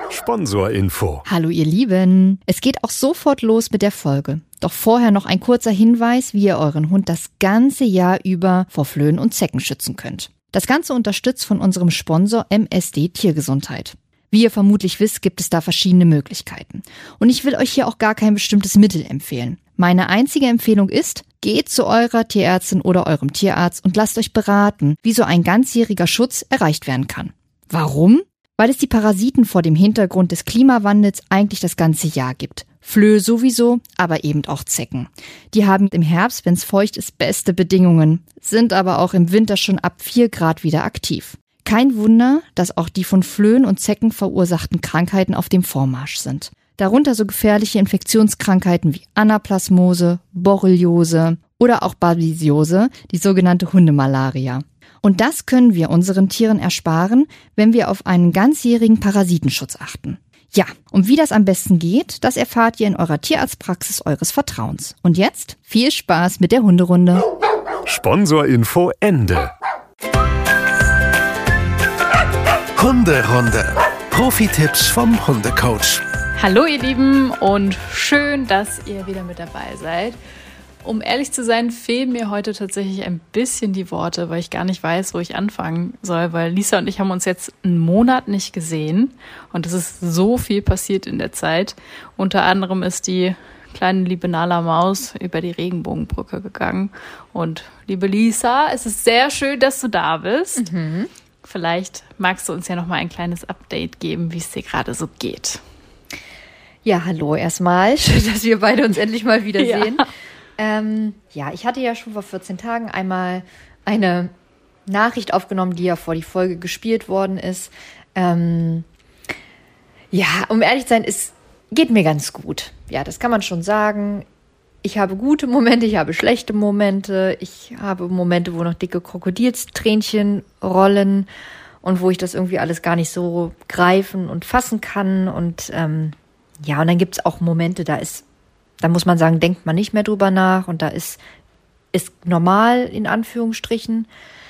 Sponsorinfo. Hallo ihr Lieben, es geht auch sofort los mit der Folge. Doch vorher noch ein kurzer Hinweis, wie ihr euren Hund das ganze Jahr über vor Flöhen und Zecken schützen könnt. Das Ganze unterstützt von unserem Sponsor MSD Tiergesundheit. Wie ihr vermutlich wisst, gibt es da verschiedene Möglichkeiten. Und ich will euch hier auch gar kein bestimmtes Mittel empfehlen. Meine einzige Empfehlung ist, geht zu eurer Tierärztin oder eurem Tierarzt und lasst euch beraten, wie so ein ganzjähriger Schutz erreicht werden kann. Warum? Weil es die Parasiten vor dem Hintergrund des Klimawandels eigentlich das ganze Jahr gibt. Flöhe sowieso, aber eben auch Zecken. Die haben im Herbst, wenn es feucht ist, beste Bedingungen, sind aber auch im Winter schon ab 4 Grad wieder aktiv. Kein Wunder, dass auch die von Flöhen und Zecken verursachten Krankheiten auf dem Vormarsch sind. Darunter so gefährliche Infektionskrankheiten wie Anaplasmose, Borreliose oder auch Babesiose, die sogenannte Hundemalaria. Und das können wir unseren Tieren ersparen, wenn wir auf einen ganzjährigen Parasitenschutz achten. Ja, und wie das am besten geht, das erfahrt ihr in eurer Tierarztpraxis eures Vertrauens. Und jetzt viel Spaß mit der Hunderunde. Sponsorinfo Ende. Hunderunde. Profi-Tipps vom Hundecoach. Hallo ihr Lieben und schön, dass ihr wieder mit dabei seid. Um ehrlich zu sein, fehlen mir heute tatsächlich ein bisschen die Worte, weil ich gar nicht weiß, wo ich anfangen soll, weil Lisa und ich haben uns jetzt einen Monat nicht gesehen und es ist so viel passiert in der Zeit. Unter anderem ist die kleine liebe Nala Maus über die Regenbogenbrücke gegangen und liebe Lisa, es ist sehr schön, dass du da bist. Vielleicht magst du uns ja noch mal ein kleines Update geben, wie es dir gerade so geht. Ja, hallo erstmal. Schön, dass wir beide uns endlich mal wiedersehen. Ich hatte ja schon vor 14 Tagen einmal eine Nachricht aufgenommen, die ja vor die Folge gespielt worden ist. Um ehrlich zu sein, es geht mir ganz gut. Ja, das kann man schon sagen. Ich habe gute Momente, ich habe schlechte Momente. Ich habe Momente, wo noch dicke Krokodilstränchen rollen und wo ich das irgendwie alles gar nicht so greifen und fassen kann. Und und dann gibt's auch Momente, da muss man sagen, denkt man nicht mehr drüber nach und da ist normal, in Anführungsstrichen.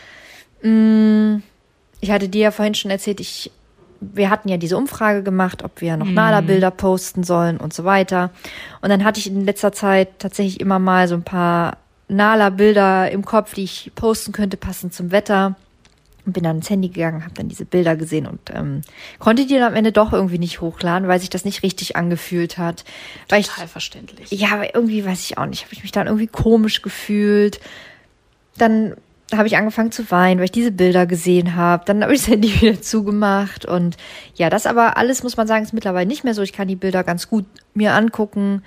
Ich hatte dir ja vorhin schon erzählt, wir hatten ja diese Umfrage gemacht, ob wir noch Nala-Bilder posten sollen und so weiter. Und dann hatte ich in letzter Zeit tatsächlich immer mal so ein paar Nala-Bilder im Kopf, die ich posten könnte, passend zum Wetter. Und bin dann ins Handy gegangen, habe dann diese Bilder gesehen und konnte die dann am Ende doch irgendwie nicht hochladen, weil sich das nicht richtig angefühlt hat. Total verständlich. Ja, aber irgendwie weiß ich auch nicht, habe ich mich dann irgendwie komisch gefühlt. Dann habe ich angefangen zu weinen, weil ich diese Bilder gesehen habe. Dann habe ich das Handy wieder zugemacht und ja, das aber alles, muss man sagen, ist mittlerweile nicht mehr so. Ich kann die Bilder ganz gut mir angucken.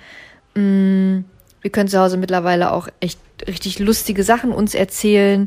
Wir können zu Hause mittlerweile auch echt richtig lustige Sachen uns erzählen.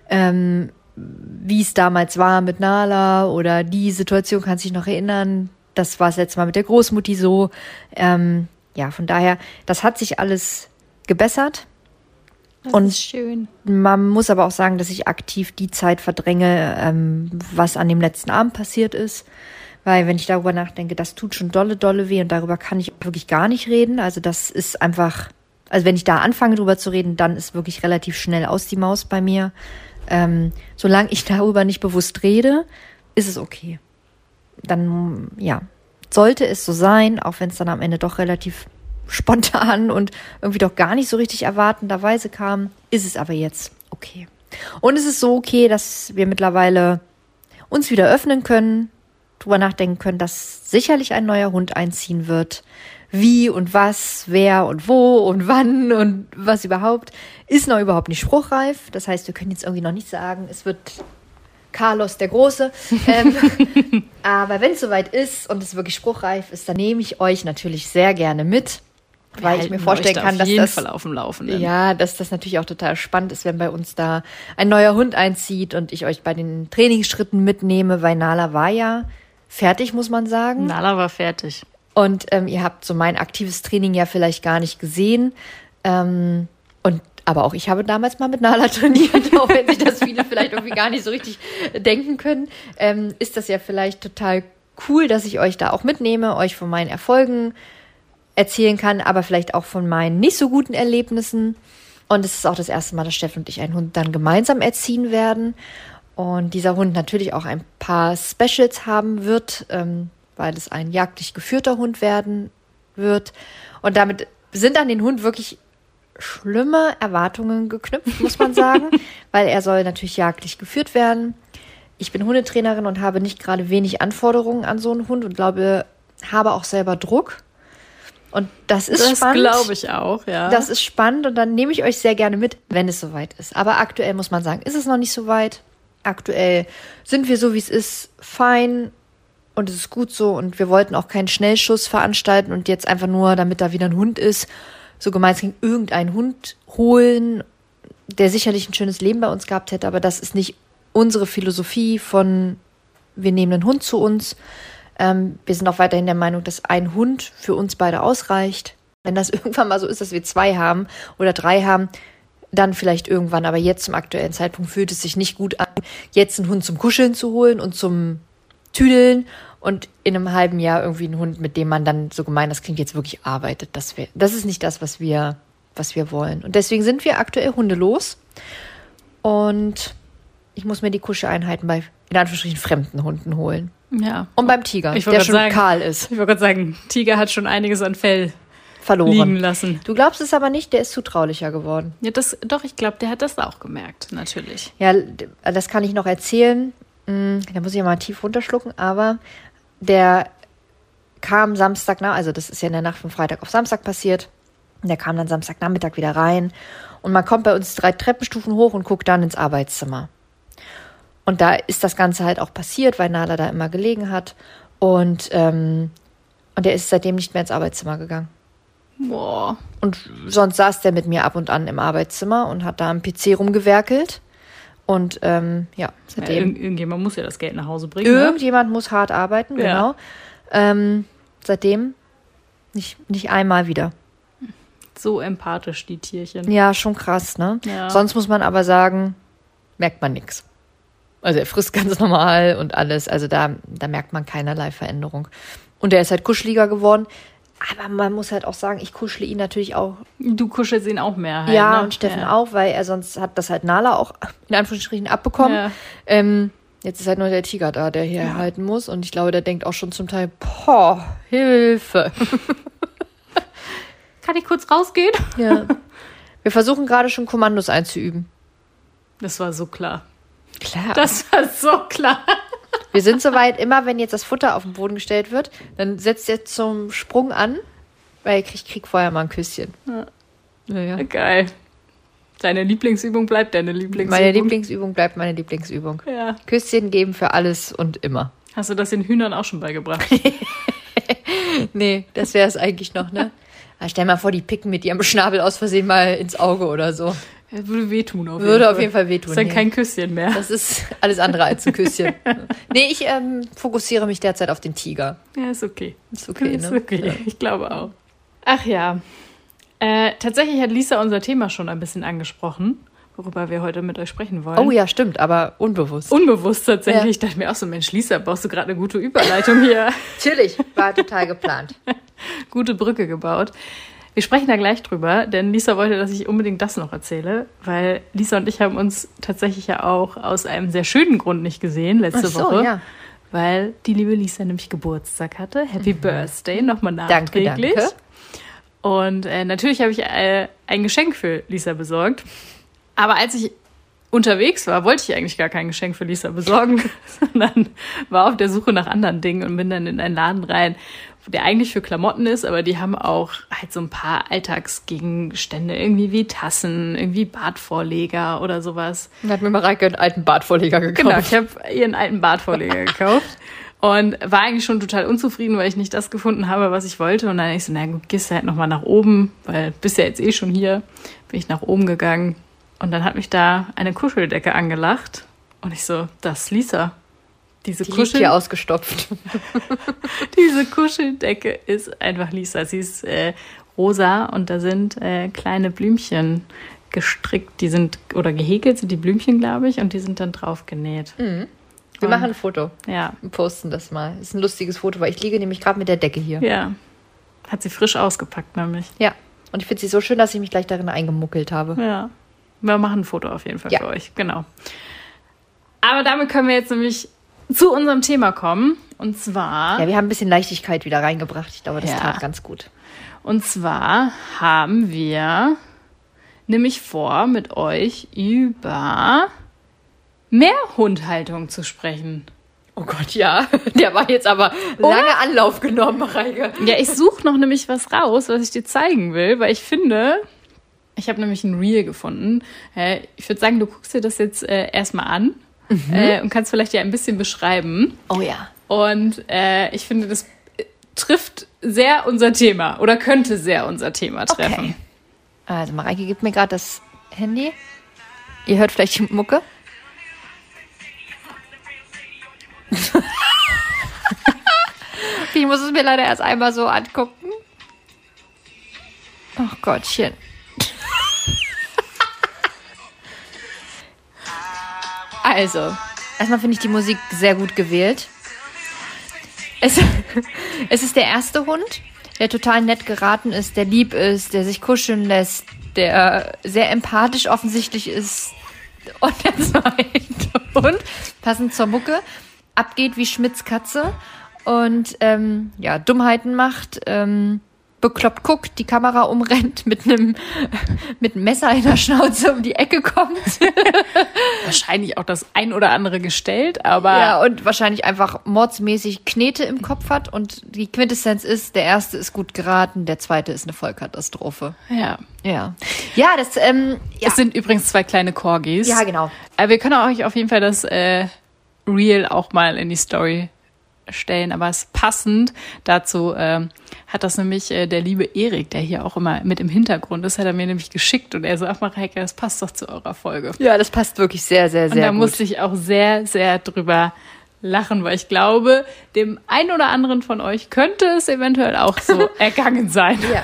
Wie es damals war mit Nala oder die Situation, kann sich noch erinnern. Das war das letzte Mal mit der Großmutti so. Von daher, das hat sich alles gebessert. Das ist schön. Man muss aber auch sagen, dass ich aktiv die Zeit verdränge, was an dem letzten Abend passiert ist. Weil wenn ich darüber nachdenke, das tut schon dolle weh und darüber kann ich wirklich gar nicht reden. Also das ist einfach, also wenn ich da anfange drüber zu reden, dann ist wirklich relativ schnell aus die Maus bei mir. Solange ich darüber nicht bewusst rede, ist es okay. Dann, sollte es so sein, auch wenn es dann am Ende doch relativ spontan und irgendwie doch gar nicht so richtig erwartenderweise kam, ist es aber jetzt okay. Und es ist so okay, dass wir mittlerweile uns wieder öffnen können, drüber nachdenken können, dass sicherlich ein neuer Hund einziehen wird. Wie und was, wer und wo und wann und was überhaupt, ist noch überhaupt nicht spruchreif. Das heißt, wir können jetzt irgendwie noch nicht sagen, es wird Carlos der Große. Aber wenn es soweit ist und es wirklich spruchreif ist, dann nehme ich euch natürlich sehr gerne mit, weil ich mir vorstellen kann, dass das Fall auf dem Laufenden. Ja, dass das natürlich auch total spannend ist, wenn bei uns da ein neuer Hund einzieht und ich euch bei den Trainingsschritten mitnehme, weil Nala war ja fertig, muss man sagen. Nala war fertig. Und ihr habt so mein aktives Training ja vielleicht gar nicht gesehen. Aber auch ich habe damals mal mit Nala trainiert, auch wenn sich das viele vielleicht irgendwie gar nicht so richtig denken können. Ist das ja vielleicht total cool, dass ich euch da auch mitnehme, euch von meinen Erfolgen erzählen kann, aber vielleicht auch von meinen nicht so guten Erlebnissen. Und es ist auch das erste Mal, dass Steffen und ich einen Hund dann gemeinsam erziehen werden. Und dieser Hund natürlich auch ein paar Specials haben wird. weil es ein jagdlich geführter Hund werden wird. Und damit sind an den Hund wirklich schlimme Erwartungen geknüpft, muss man sagen, weil er soll natürlich jagdlich geführt werden. Ich bin Hundetrainerin und habe nicht gerade wenig Anforderungen an so einen Hund und habe auch selber Druck. Und das ist spannend. Das glaube ich auch, ja. Das ist spannend und dann nehme ich euch sehr gerne mit, wenn es soweit ist. Aber aktuell muss man sagen, ist es noch nicht so weit. Aktuell sind wir so, wie es ist, fein und es ist gut so. Und wir wollten auch keinen Schnellschuss veranstalten und jetzt einfach nur, damit da wieder ein Hund ist, so gemeinsam irgendeinen Hund holen, der sicherlich ein schönes Leben bei uns gehabt hätte. Aber das ist nicht unsere Philosophie von, wir nehmen einen Hund zu uns. Wir sind auch weiterhin der Meinung, dass ein Hund für uns beide ausreicht. Wenn das irgendwann mal so ist, dass wir 2 haben oder 3 haben, dann vielleicht irgendwann. Aber jetzt zum aktuellen Zeitpunkt fühlt es sich nicht gut an, jetzt einen Hund zum Kuscheln zu holen und zum Tüdeln und in einem halben Jahr irgendwie einen Hund, mit dem man dann, so gemein das klingt, jetzt wirklich arbeitet. Das ist nicht das, was wir wollen. Und deswegen sind wir aktuell hundelos. Und ich muss mir die Kuscheleinheiten bei, in Anführungsstrichen, fremden Hunden holen. Ja. Und beim Tiger, der schon kahl ist. Ich wollte gerade sagen, Tiger hat schon einiges an Fell verloren liegen lassen. Du glaubst es aber nicht, der ist zutraulicher geworden. Ja, ich glaube, der hat das auch gemerkt, natürlich. Ja, das kann ich noch erzählen. Da muss ich ja mal tief runterschlucken, aber der kam Samstagnachmittag, also das ist ja in der Nacht von Freitag auf Samstag passiert. Der kam dann Samstagnachmittag wieder rein und man kommt bei uns 3 Treppenstufen hoch und guckt dann ins Arbeitszimmer. Und da ist das Ganze halt auch passiert, weil Nala da immer gelegen hat und er ist seitdem nicht mehr ins Arbeitszimmer gegangen. Boah. Und sonst saß der mit mir ab und an im Arbeitszimmer und hat da am PC rumgewerkelt. Und seitdem. Ja, irgendjemand muss ja das Geld nach Hause bringen. Irgendjemand muss hart arbeiten, genau. Seitdem nicht einmal wieder. So empathisch, die Tierchen. Ja, schon krass, ne? Ja. Sonst muss man aber sagen, merkt man nichts. Also er frisst ganz normal und alles. Also da merkt man keinerlei Veränderung. Und er ist halt kuscheliger geworden. Aber man muss halt auch sagen, ich kuschle ihn natürlich auch. Du kuschelst ihn auch mehr halt, ja, ne? Und Steffen auch, weil er sonst hat das halt Nala auch in Anführungsstrichen abbekommen. Ja. Jetzt ist halt nur der Tiger da, der hier halten muss. Und ich glaube, der denkt auch schon zum Teil, Hilfe. Kann ich kurz rausgehen? Ja. Wir versuchen gerade schon Kommandos einzuüben. Das war so klar. Klar. Das war so klar. Wir sind soweit, immer wenn jetzt das Futter auf den Boden gestellt wird, dann setzt er zum Sprung an, weil ich krieg vorher mal ein Küsschen. Ja. Geil. Deine Lieblingsübung bleibt deine Lieblingsübung. Meine Lieblingsübung bleibt meine Lieblingsübung. Ja. Küsschen geben für alles und immer. Hast du das den Hühnern auch schon beigebracht? Nee, das wäre es eigentlich noch, ne? Aber stell mal vor, die picken mit ihrem Schnabel aus Versehen mal ins Auge oder so. Das würde wehtun auf jeden Fall. Würde auf jeden Fall wehtun. Das ist dann kein Küsschen mehr. Das ist alles andere als ein Küsschen. Nee, ich fokussiere mich derzeit auf den Tiger. Ja, ist okay. Ist okay, ist ne? okay. Ja. Ich glaube auch. Ach ja. Tatsächlich hat Lisa unser Thema schon ein bisschen angesprochen, worüber wir heute mit euch sprechen wollen. Oh ja, stimmt, aber unbewusst. Unbewusst tatsächlich. Ja. Ich dachte mir auch so, Mensch, Lisa, brauchst du gerade eine gute Überleitung hier? Natürlich, war total geplant. Gute Brücke gebaut. Wir sprechen da gleich drüber, denn Lisa wollte, dass ich unbedingt das noch erzähle, weil Lisa und ich haben uns tatsächlich ja auch aus einem sehr schönen Grund nicht gesehen letzte Woche, ja. Weil die liebe Lisa nämlich Geburtstag hatte. Happy Birthday, nochmal nachträglich. Danke. Und natürlich habe ich ein Geschenk für Lisa besorgt. Aber als ich unterwegs war, wollte ich eigentlich gar kein Geschenk für Lisa besorgen, sondern war auf der Suche nach anderen Dingen und bin dann in einen Laden rein, der eigentlich für Klamotten ist, aber die haben auch halt so ein paar Alltagsgegenstände, irgendwie wie Tassen, irgendwie Badvorleger oder sowas. Dann hat mir Mareike einen alten Badvorleger gekauft. Genau, ich habe ihren alten Badvorleger gekauft und war eigentlich schon total unzufrieden, weil ich nicht das gefunden habe, was ich wollte. Und dann ich so, na gut, gehst du halt nochmal nach oben, weil bist ja jetzt eh schon hier. Bin ich nach oben gegangen und dann hat mich da eine Kuscheldecke angelacht und ich so, das ist Lisa. Die liegt hier ausgestopft. Diese Kuscheldecke ist einfach Lisa. Sie ist rosa und da sind kleine Blümchen gestrickt. Die sind, oder gehäkelt sind die Blümchen, glaube ich, und die sind dann drauf genäht. Mhm. Wir machen ein Foto. Ja. Und posten das mal. Das ist ein lustiges Foto, weil ich liege nämlich gerade mit der Decke hier. Ja. Hat sie frisch ausgepackt, nämlich. Ja. Und ich finde sie so schön, dass ich mich gleich darin eingemuckelt habe. Ja. Wir machen ein Foto auf jeden Fall für euch. Genau. Aber damit können wir jetzt nämlich zu unserem Thema kommen. Und zwar... Ja, wir haben ein bisschen Leichtigkeit wieder reingebracht. Ich glaube, das Ja. tat ganz gut. Und zwar haben wir nämlich vor, mit euch über Meerhundhaltung zu sprechen. Oh Gott, ja. Der war jetzt aber lange Anlauf genommen, Mareike. Ja, ich suche noch nämlich was raus, was ich dir zeigen will, weil ich finde, ich habe nämlich ein Reel gefunden. Ich würde sagen, du guckst dir das jetzt erstmal an und kannst vielleicht ja ein bisschen beschreiben. Oh ja. Und ich finde, das trifft sehr unser Thema oder könnte sehr unser Thema treffen. Okay. Also Mareike gibt mir gerade das Handy. Ihr hört vielleicht die Mucke. Ich muss es mir leider erst einmal so angucken. Ach Gottchen. Also, erstmal finde ich die Musik sehr gut gewählt. Es ist der erste Hund, der total nett geraten ist, der lieb ist, der sich kuscheln lässt, der sehr empathisch offensichtlich ist. Und der zweite Hund, passend zur Mucke, abgeht wie Schmidts Katze und Dummheiten macht, bekloppt guckt, die Kamera umrennt, mit einem Messer in der Schnauze um die Ecke kommt. Wahrscheinlich auch das ein oder andere gestellt, aber... Ja, und wahrscheinlich einfach mordsmäßig Knete im Kopf hat. Und die Quintessenz ist, der erste ist gut geraten, der zweite ist eine Vollkatastrophe. Ja. Ja. Ja, das, Es sind übrigens 2 kleine Corgis. Ja, genau. Wir können euch auf jeden Fall das Reel auch mal in die Story stellen, aber es passend dazu hat das nämlich der liebe Erik, der hier auch immer mit im Hintergrund ist, hat er mir nämlich geschickt und er so, ach Mareike, das passt doch zu eurer Folge. Ja, das passt wirklich sehr, sehr, sehr und da gut. musste ich auch sehr, sehr drüber lachen, weil ich glaube, dem einen oder anderen von euch könnte es eventuell auch so ergangen sein. Ja.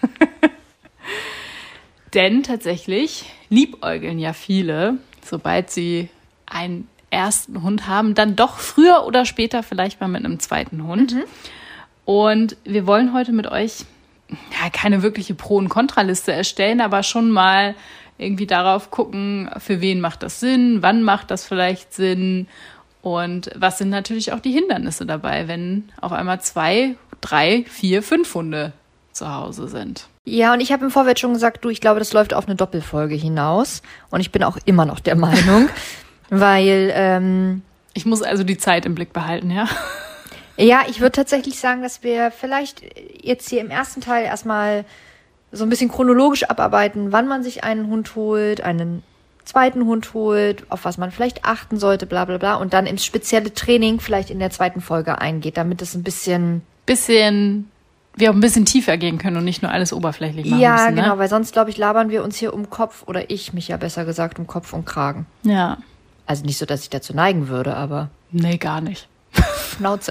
Denn tatsächlich liebäugeln ja viele, sobald sie einen ersten Hund haben, dann doch früher oder später vielleicht mal mit einem zweiten Hund. Und wir wollen heute mit euch keine wirkliche Pro- und Kontraliste erstellen, aber schon mal irgendwie darauf gucken, für wen macht das Sinn, wann macht das vielleicht Sinn und was sind natürlich auch die Hindernisse dabei, wenn auf einmal 2, 3, 4, 5 Hunde zu Hause sind. Ja, und ich habe im Vorfeld schon gesagt, ich glaube, das läuft auf eine Doppelfolge hinaus. Und ich bin auch immer noch der Meinung, weil... Ich muss also die Zeit im Blick behalten, ja? Ja, ich würde tatsächlich sagen, dass wir vielleicht jetzt hier im ersten Teil erstmal so ein bisschen chronologisch abarbeiten, wann man sich einen Hund holt, einen zweiten Hund holt, auf was man vielleicht achten sollte, bla bla bla. Und dann ins spezielle Training vielleicht in der zweiten Folge eingeht, damit es ein bisschen... wir auch ein bisschen tiefer gehen können und nicht nur alles oberflächlich machen Ja, müssen, genau, ne? weil sonst, glaube ich, labern wir uns hier um Kopf, oder ich mich ja besser gesagt, um Kopf und Kragen. Ja. Also nicht so, dass ich dazu neigen würde, aber Nee, gar nicht. Schnauze.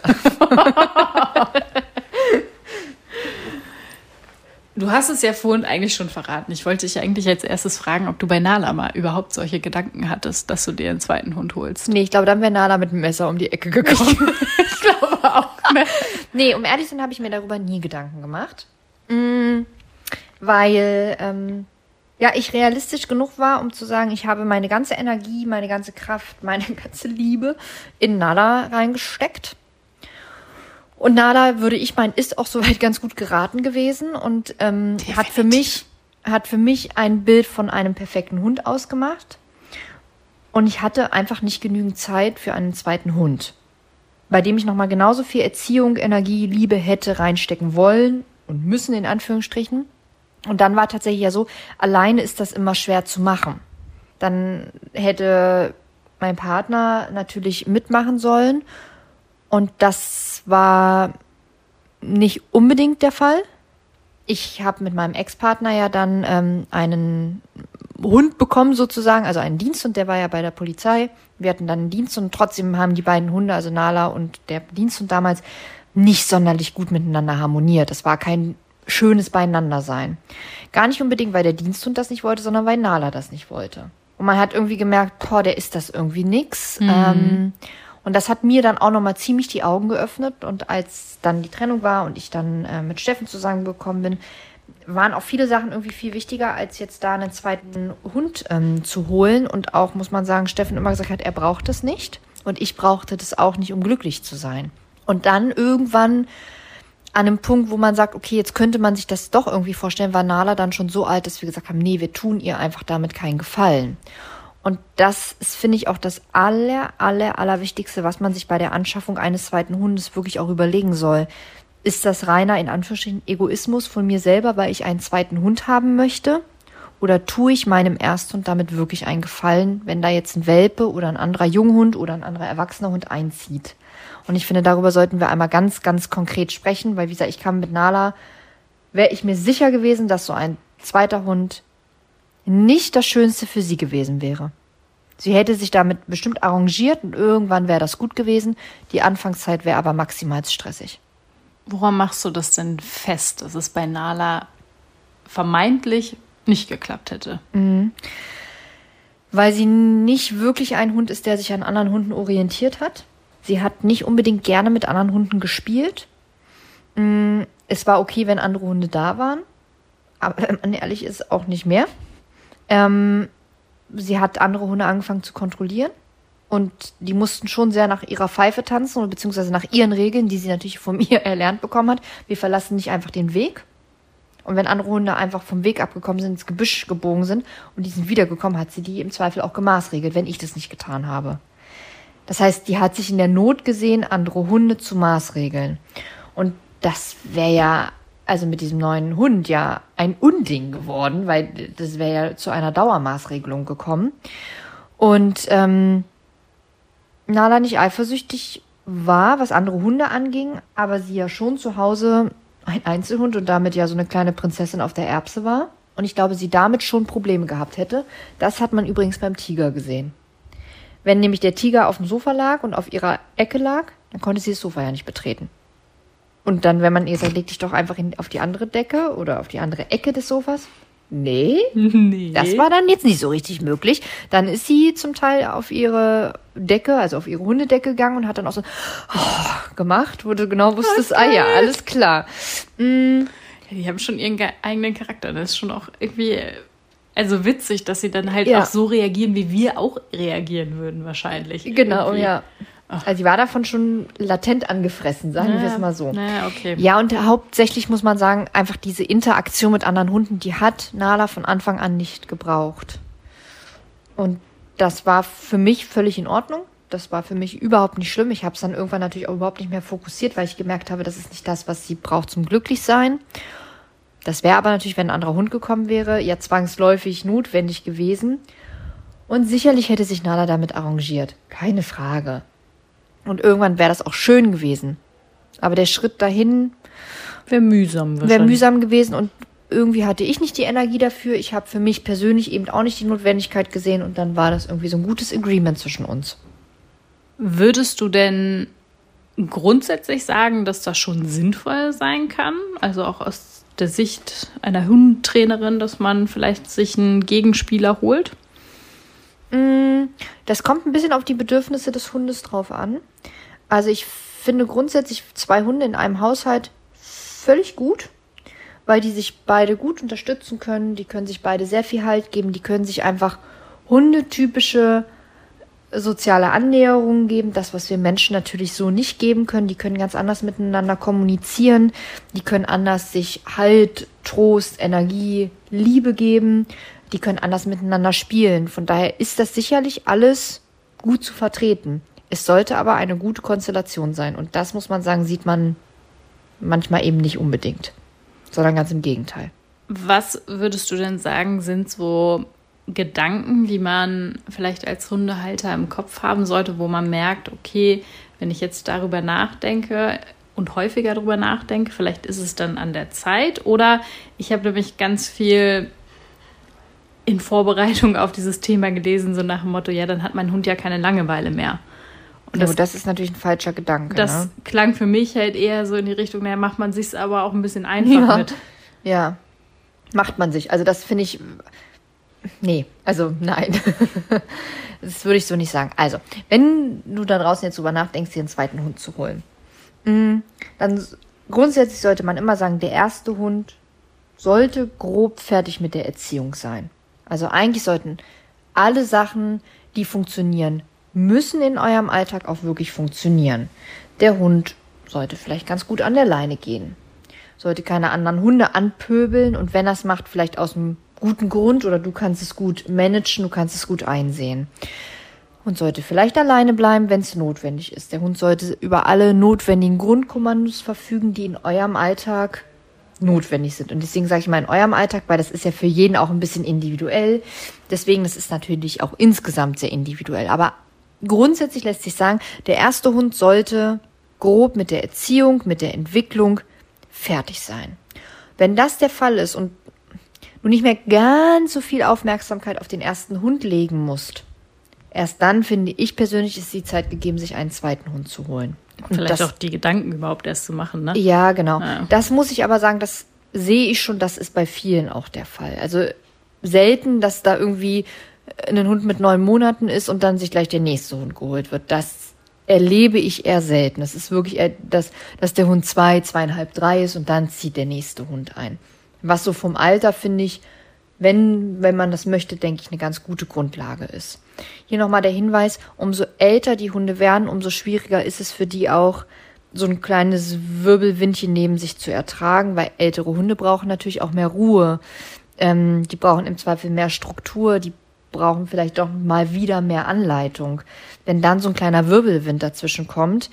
Du hast es ja vorhin eigentlich schon verraten. Ich wollte dich eigentlich als erstes fragen, ob du bei Nala mal überhaupt solche Gedanken hattest, dass du dir einen zweiten Hund holst. Nee, ich glaube, dann wäre Nala mit dem Messer um die Ecke gekommen. Ich glaube auch, ne? Nee, um ehrlich zu sein, habe ich mir darüber nie Gedanken gemacht. Weil ich realistisch genug war, um zu sagen, ich habe meine ganze Energie, meine ganze Kraft, meine ganze Liebe in Nala reingesteckt. Und Nala, würde ich meinen, ist auch soweit ganz gut geraten gewesen und hat für mich ein Bild von einem perfekten Hund ausgemacht. Und ich hatte einfach nicht genügend Zeit für einen zweiten Hund, bei dem ich nochmal genauso viel Erziehung, Energie, Liebe hätte reinstecken wollen und müssen, in Anführungsstrichen. Und dann war tatsächlich ja so, alleine ist das immer schwer zu machen. Dann hätte mein Partner natürlich mitmachen sollen. Und das war nicht unbedingt der Fall. Ich habe mit meinem Ex-Partner ja dann einen Hund bekommen sozusagen, also einen Diensthund, der war ja bei der Polizei. Wir hatten dann einen Dienst und trotzdem haben die beiden Hunde, also Nala und der Diensthund damals, nicht sonderlich gut miteinander harmoniert. Das war kein schönes Beieinandersein. Gar nicht unbedingt, weil der Diensthund das nicht wollte, sondern weil Nala das nicht wollte. Und man hat irgendwie gemerkt, der ist das irgendwie nix. Und das hat mir dann auch nochmal ziemlich die Augen geöffnet. Und als dann die Trennung war und ich dann mit Steffen zusammengekommen bin, waren auch viele Sachen irgendwie viel wichtiger, als jetzt da einen zweiten Hund zu holen. Und auch, muss man sagen, Steffen immer gesagt hat, er braucht es nicht. Und ich brauchte das auch nicht, um glücklich zu sein. Und dann irgendwann an einem Punkt, wo man sagt, okay, jetzt könnte man sich das doch irgendwie vorstellen, war Nala dann schon so alt, dass wir gesagt haben, nee, wir tun ihr einfach damit keinen Gefallen. Und das ist, finde ich, auch das Allerwichtigste, was man sich bei der Anschaffung eines zweiten Hundes wirklich auch überlegen soll. Ist das reiner, in Anführungsstrichen, Egoismus von mir selber, weil ich einen zweiten Hund haben möchte? Oder tue ich meinem Ersthund damit wirklich einen Gefallen, wenn da jetzt ein Welpe oder ein anderer Junghund oder ein anderer erwachsener Hund einzieht? Und ich finde, darüber sollten wir einmal ganz, ganz konkret sprechen, weil, wie gesagt, ich kann mit Nala, wäre ich mir sicher gewesen, dass so ein zweiter Hund nicht das Schönste für sie gewesen wäre. Sie hätte sich damit bestimmt arrangiert und irgendwann wäre das gut gewesen. Die Anfangszeit wäre aber maximal stressig. Woran machst du das denn fest, dass es bei Nala vermeintlich nicht geklappt hätte? Weil sie nicht wirklich ein Hund ist, der sich an anderen Hunden orientiert hat. Sie hat nicht unbedingt gerne mit anderen Hunden gespielt. Es war okay, wenn andere Hunde da waren. Aber wenn man ehrlich ist, auch nicht mehr. Sie hat andere Hunde angefangen zu kontrollieren. Und die mussten schon sehr nach ihrer Pfeife tanzen, oder beziehungsweise nach ihren Regeln, die sie natürlich von mir erlernt bekommen hat. Wir verlassen nicht einfach den Weg. Und wenn andere Hunde einfach vom Weg abgekommen sind, ins Gebüsch gebogen sind und die sind wiedergekommen, hat sie die im Zweifel auch gemaßregelt, wenn ich das nicht getan habe. Das heißt, die hat sich in der Not gesehen, andere Hunde zu maßregeln. Und das wäre ja, also mit diesem neuen Hund ja ein Unding geworden, weil das wäre ja zu einer Dauermaßregelung gekommen. Und Nala nicht eifersüchtig war, was andere Hunde anging, aber sie ja schon zu Hause ein Einzelhund und damit ja so eine kleine Prinzessin auf der Erbse war. Und ich glaube, sie damit schon Probleme gehabt hätte. Das hat man übrigens beim Tiger gesehen. Wenn nämlich der Tiger auf dem Sofa lag und auf ihrer Ecke lag, dann konnte sie das Sofa ja nicht betreten. Und dann, wenn man ihr sagt, leg dich doch einfach auf die andere Decke oder auf die andere Ecke des Sofas. Nee, das war dann jetzt nicht so richtig möglich. Dann ist sie zum Teil auf ihre Decke, also auf ihre Hundedecke gegangen und hat dann auch so gemacht, wo du genau wusstest, ja, alles klar. Die haben schon ihren eigenen Charakter. Das ist schon auch irgendwie, also witzig, dass sie dann halt auch so reagieren, wie wir auch reagieren würden wahrscheinlich. Genau, irgendwie. ja. Also sie war davon schon latent angefressen, sagen wir es mal so. Naja, okay. Ja, und hauptsächlich muss man sagen, einfach diese Interaktion mit anderen Hunden, die hat Nala von Anfang an nicht gebraucht. Und das war für mich völlig in Ordnung. Das war für mich überhaupt nicht schlimm. Ich habe es dann irgendwann natürlich auch überhaupt nicht mehr fokussiert, weil ich gemerkt habe, das ist nicht das, was sie braucht zum Glücklichsein. Das wäre aber natürlich, wenn ein anderer Hund gekommen wäre, ja zwangsläufig notwendig gewesen. Und sicherlich hätte sich Nala damit arrangiert. Keine Frage. Und irgendwann wäre das auch schön gewesen. Aber der Schritt dahin wäre mühsam gewesen. Und irgendwie hatte ich nicht die Energie dafür. Ich habe für mich persönlich eben auch nicht die Notwendigkeit gesehen. Und dann war das irgendwie so ein gutes Agreement zwischen uns. Würdest du denn grundsätzlich sagen, dass das schon sinnvoll sein kann? Also auch aus der Sicht einer Hundetrainerin, dass man vielleicht sich einen Gegenspieler holt? Das kommt ein bisschen auf die Bedürfnisse des Hundes drauf an. Also ich finde grundsätzlich 2 Hunde in einem Haushalt völlig gut, weil die sich beide gut unterstützen können. Die können sich beide sehr viel Halt geben. Die können sich einfach hundetypische soziale Annäherungen geben. Das, was wir Menschen natürlich so nicht geben können. Die können ganz anders miteinander kommunizieren. Die können anders sich Halt, Trost, Energie, Liebe geben. Die können anders miteinander spielen. Von daher ist das sicherlich alles gut zu vertreten. Es sollte aber eine gute Konstellation sein. Und das, muss man sagen, sieht man manchmal eben nicht unbedingt, sondern ganz im Gegenteil. Was würdest du denn sagen, sind so Gedanken, die man vielleicht als Hundehalter im Kopf haben sollte, wo man merkt, okay, wenn ich jetzt darüber nachdenke und häufiger darüber nachdenke, vielleicht ist es dann an der Zeit. Oder ich habe nämlich ganz viel in Vorbereitung auf dieses Thema gelesen, so nach dem Motto, ja, dann hat mein Hund ja keine Langeweile mehr. Und das ist natürlich ein falscher Gedanke. Das klang für mich halt eher so in die Richtung, naja, macht man sich's aber auch ein bisschen einfach mit. Ja, macht man sich. Also das finde ich, nein. Das würde ich so nicht sagen. Also, wenn du da draußen jetzt drüber nachdenkst, dir einen zweiten Hund zu holen, dann grundsätzlich sollte man immer sagen, der erste Hund sollte grob fertig mit der Erziehung sein. Also eigentlich sollten alle Sachen, die funktionieren müssen in eurem Alltag, auch wirklich funktionieren. Der Hund sollte vielleicht ganz gut an der Leine gehen. Sollte keine anderen Hunde anpöbeln und wenn er es macht, vielleicht aus einem guten Grund oder du kannst es gut managen, du kannst es gut einsehen. Hund sollte vielleicht alleine bleiben, wenn es notwendig ist. Der Hund sollte über alle notwendigen Grundkommandos verfügen, die in eurem Alltag notwendig sind. Und deswegen sage ich mal in eurem Alltag, weil das ist ja für jeden auch ein bisschen individuell. Deswegen, das ist natürlich auch insgesamt sehr individuell. Aber grundsätzlich lässt sich sagen, der erste Hund sollte grob mit der Erziehung, mit der Entwicklung fertig sein. Wenn das der Fall ist und du nicht mehr ganz so viel Aufmerksamkeit auf den ersten Hund legen musst, erst dann, finde ich persönlich, ist die Zeit gegeben, sich einen zweiten Hund zu holen. Und vielleicht auch die Gedanken überhaupt erst zu machen, ne? Ja, genau. Ja. Das muss ich aber sagen, das sehe ich schon, das ist bei vielen auch der Fall. Also selten, dass da irgendwie ein Hund mit 9 Monaten ist und dann sich gleich der nächste Hund geholt wird. Das erlebe ich eher selten. Es ist wirklich eher, dass der Hund 2, 2,5, 3 ist und dann zieht der nächste Hund ein. Was so vom Alter, finde ich, wenn man das möchte, denke ich, eine ganz gute Grundlage ist. Hier nochmal der Hinweis, umso älter die Hunde werden, umso schwieriger ist es für die auch, so ein kleines Wirbelwindchen neben sich zu ertragen, weil ältere Hunde brauchen natürlich auch mehr Ruhe. Die brauchen im Zweifel mehr Struktur, die brauchen vielleicht doch mal wieder mehr Anleitung. Wenn dann so ein kleiner Wirbelwind dazwischen kommt,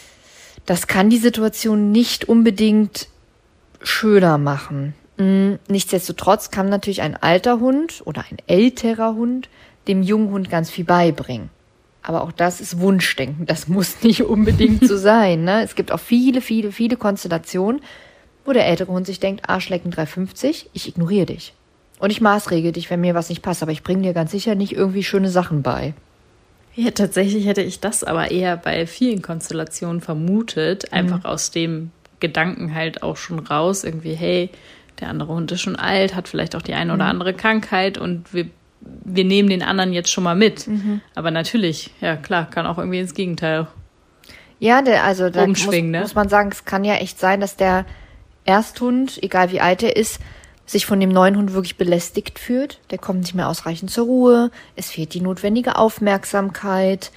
das kann die Situation nicht unbedingt schöner machen. Nichtsdestotrotz kann natürlich ein alter Hund oder ein älterer Hund dem jungen Hund ganz viel beibringen. Aber auch das ist Wunschdenken. Das muss nicht unbedingt so sein, ne? Es gibt auch viele, viele, viele Konstellationen, wo der ältere Hund sich denkt, Arschlecken 350, ich ignoriere dich. Und ich maßregel dich, wenn mir was nicht passt. Aber ich bringe dir ganz sicher nicht irgendwie schöne Sachen bei. Ja, tatsächlich hätte ich das aber eher bei vielen Konstellationen vermutet. Einfach aus dem Gedanken halt auch schon raus. Irgendwie, hey, der andere Hund ist schon alt, hat vielleicht auch die eine oder andere Krankheit und wir nehmen den anderen jetzt schon mal mit. Aber natürlich, ja klar, kann auch irgendwie ins Gegenteil. Ja, da umschwingen, muss man sagen, es kann ja echt sein, dass der Ersthund, egal wie alt er ist, sich von dem neuen Hund wirklich belästigt fühlt. Der kommt nicht mehr ausreichend zur Ruhe. Es fehlt die notwendige Aufmerksamkeit.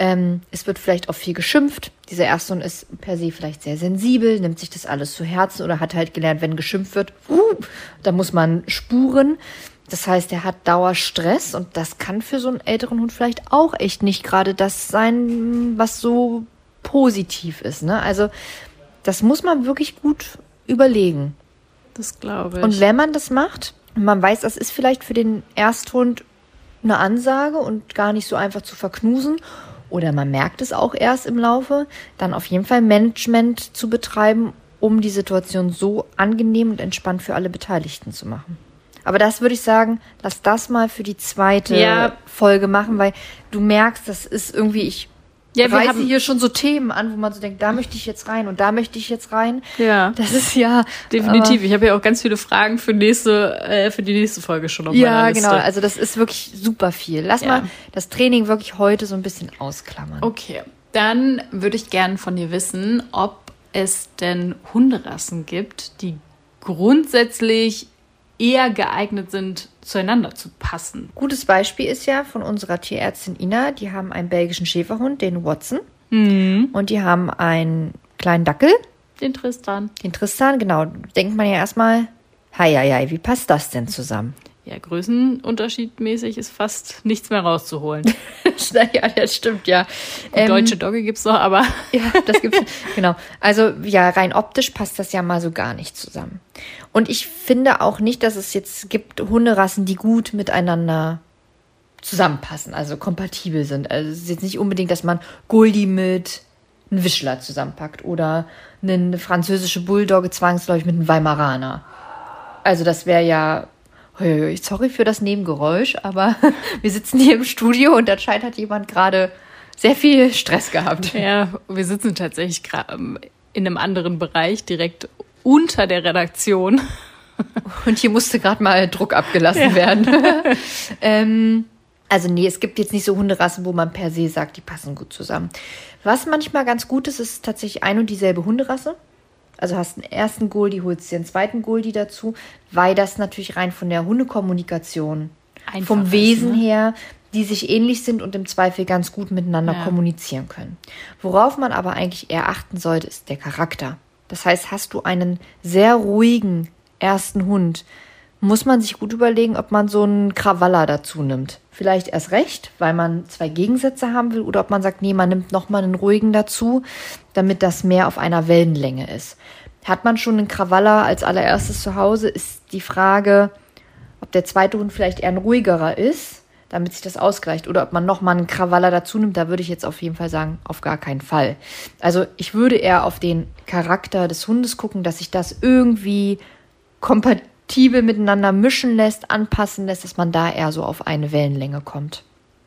Es wird vielleicht auch viel geschimpft. Dieser Ersthund ist per se vielleicht sehr sensibel, nimmt sich das alles zu Herzen oder hat halt gelernt, wenn geschimpft wird, da muss man spuren. Das heißt, er hat Dauerstress und das kann für so einen älteren Hund vielleicht auch echt nicht gerade das sein, was so positiv ist, ne? Also das muss man wirklich gut überlegen. Das glaube ich. Und wenn man das macht, man weiß, das ist vielleicht für den Ersthund eine Ansage und gar nicht so einfach zu verknusen oder man merkt es auch erst im Laufe, dann auf jeden Fall Management zu betreiben, um die Situation so angenehm und entspannt für alle Beteiligten zu machen. Aber das würde ich sagen, lass das mal für die zweite Folge machen, weil du merkst, das ist irgendwie, ich reiße hier schon so Themen an, wo man so denkt, da möchte ich jetzt rein und da möchte ich jetzt rein. Ja. Das ist ja... Definitiv. Ich habe ja auch ganz viele Fragen für die nächste Folge schon auf meiner Liste. Ja, genau. Also das ist wirklich super viel. Lass mal das Training wirklich heute so ein bisschen ausklammern. Okay. Dann würde ich gerne von dir wissen, ob es denn Hunderassen gibt, die grundsätzlich eher geeignet sind, zueinander zu passen. Gutes Beispiel ist ja von unserer Tierärztin Ina, die haben einen belgischen Schäferhund, den Watson. Und die haben einen kleinen Dackel. Den Tristan. Den Tristan, genau. Denkt man ja erstmal, hei, wie passt das denn zusammen? Ja, größenunterschiedmäßig ist fast nichts mehr rauszuholen. Ja, das stimmt, ja. Deutsche Dogge gibt's noch, aber... Ja, das gibt's, genau. Also, ja, rein optisch passt das ja mal so gar nicht zusammen. Und ich finde auch nicht, dass es jetzt gibt Hunderassen, die gut miteinander zusammenpassen, also kompatibel sind. Also, es ist jetzt nicht unbedingt, dass man Goldie mit einem Wischler zusammenpackt oder eine französische Bulldogge zwangsläufig mit einem Weimaraner. Also, das wäre ja... Sorry für das Nebengeräusch, aber wir sitzen hier im Studio und anscheinend hat jemand gerade sehr viel Stress gehabt. Ja, wir sitzen tatsächlich gerade in einem anderen Bereich, direkt unter der Redaktion. Und hier musste gerade mal Druck abgelassen werden. Also nee, es gibt jetzt nicht so Hunderassen, wo man per se sagt, die passen gut zusammen. Was manchmal ganz gut ist, ist tatsächlich ein und dieselbe Hunderasse. Also hast einen ersten Goldie, holst dir einen zweiten Goldie dazu, weil das natürlich rein von der Hundekommunikation vom Wesen her, die sich ähnlich sind und im Zweifel ganz gut miteinander kommunizieren können. Worauf man aber eigentlich eher achten sollte, ist der Charakter. Das heißt, hast du einen sehr ruhigen ersten Hund, muss man sich gut überlegen, ob man so einen Krawaller dazu nimmt. Vielleicht erst recht, weil man 2 Gegensätze haben will, oder ob man sagt, nee, man nimmt nochmal einen ruhigen dazu, damit das mehr auf einer Wellenlänge ist. Hat man schon einen Krawaller als allererstes zu Hause, ist die Frage, ob der zweite Hund vielleicht eher ein ruhigerer ist, damit sich das ausgleicht, oder ob man nochmal einen Krawaller dazu nimmt. Da würde ich jetzt auf jeden Fall sagen, auf gar keinen Fall. Also ich würde eher auf den Charakter des Hundes gucken, dass sich das irgendwie kompatibel miteinander mischen lässt, anpassen lässt, dass man da eher so auf eine Wellenlänge kommt.